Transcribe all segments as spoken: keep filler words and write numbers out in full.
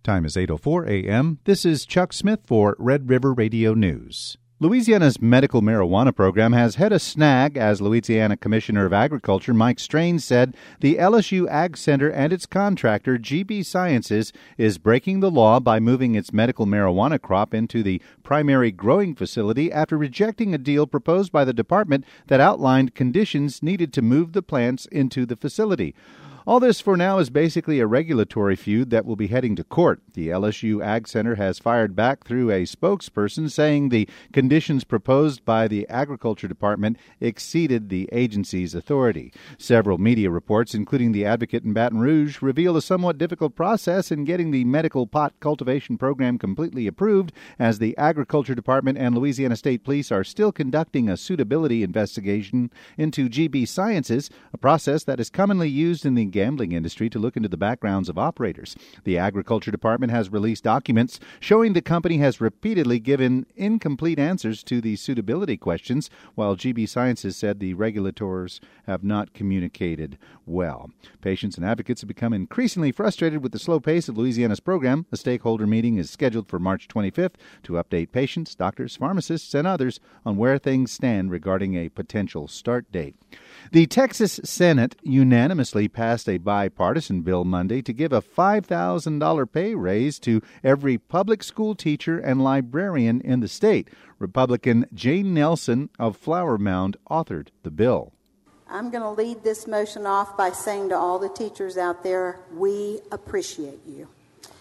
Time is eight oh four a.m. This is Chuck Smith for Red River Radio News. Louisiana's medical marijuana program has hit a snag, as Louisiana Commissioner of Agriculture Mike Strain said the L S U Ag Center and its contractor, G B Sciences, is breaking the law by moving its medical marijuana crop into the primary growing facility after rejecting a deal proposed by the department that outlined conditions needed to move the plants into the facility. All this for now is basically a regulatory feud that will be heading to court. The L S U Ag Center has fired back through a spokesperson saying the conditions proposed by the Agriculture Department exceeded the agency's authority. Several media reports, including the Advocate in Baton Rouge, reveal a somewhat difficult process in getting the medical pot cultivation program completely approved, as the Agriculture Department and Louisiana State Police are still conducting a suitability investigation into G B Sciences, a process that is commonly used in the gambling industry to look into the backgrounds of operators. The Agriculture Department has released documents showing the company has repeatedly given incomplete answers to the suitability questions, while G B Sciences said the regulators have not communicated well. Patients and advocates have become increasingly frustrated with the slow pace of Louisiana's program. A stakeholder meeting is scheduled for March twenty-fifth to update patients, doctors, pharmacists, and others on where things stand regarding a potential start date. The Texas Senate unanimously passed a bipartisan bill Monday to give a five thousand dollars pay raise to every public school teacher and librarian in the state. Republican Jane Nelson of Flower Mound authored the bill. I'm going to lead this motion off by saying to all the teachers out there, we appreciate you.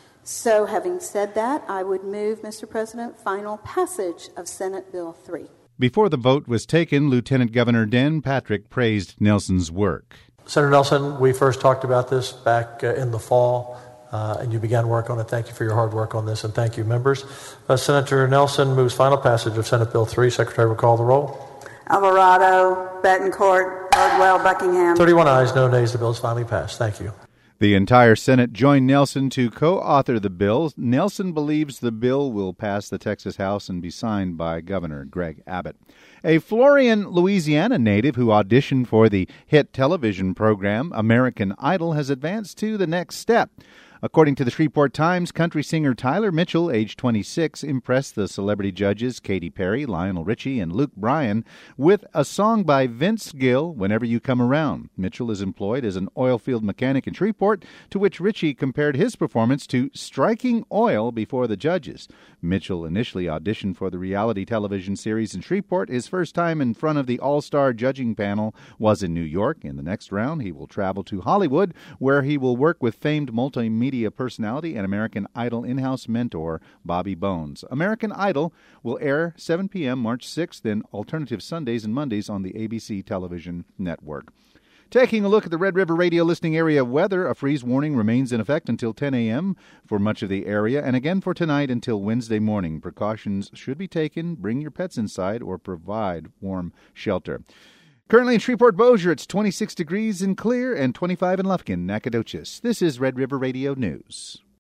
So having said that, I would move, Mister President, final passage of Senate Bill three. Before the vote was taken, Lieutenant Governor Dan Patrick praised Nelson's work. Senator Nelson, we first talked about this back uh, in the fall, uh, and you began work on it. Thank you for your hard work on this, and thank you, members. Uh, Senator Nelson moves final passage of Senate Bill three. Secretary will call the roll. Alvarado, Betancourt, Cardwell, Buckingham. thirty-one ayes, no nays. The bill is finally passed. Thank you. The entire Senate joined Nelson to co-author the bill. Nelson believes the bill will pass the Texas House and be signed by Governor Greg Abbott. A Florian, Louisiana native who auditioned for the hit television program American Idol has advanced to the next step. According to the Shreveport Times, country singer Tyler Mitchell, age twenty-six, impressed the celebrity judges Katy Perry, Lionel Richie, and Luke Bryan with a song by Vince Gill, Whenever You Come Around. Mitchell is employed as an oil field mechanic in Shreveport, to which Richie compared his performance to striking oil before the judges. Mitchell initially auditioned for the reality television series in Shreveport. His first time in front of the all-star judging panel was in New York. In the next round, he will travel to Hollywood, where he will work with famed multimedia media personality and American Idol in-house mentor Bobby Bones. American Idol will air seven p.m. March sixth, then alternative Sundays and Mondays on the A B C television network. Taking a look at the Red River Radio listening area weather, a freeze warning remains in effect until ten a.m. for much of the area, and again for tonight until Wednesday morning. Precautions should be taken. Bring your pets inside or provide warm shelter. Currently in Shreveport-Bossier, it's twenty-six degrees and clear, and twenty-five in Lufkin, Nacogdoches. This is Red River Radio News.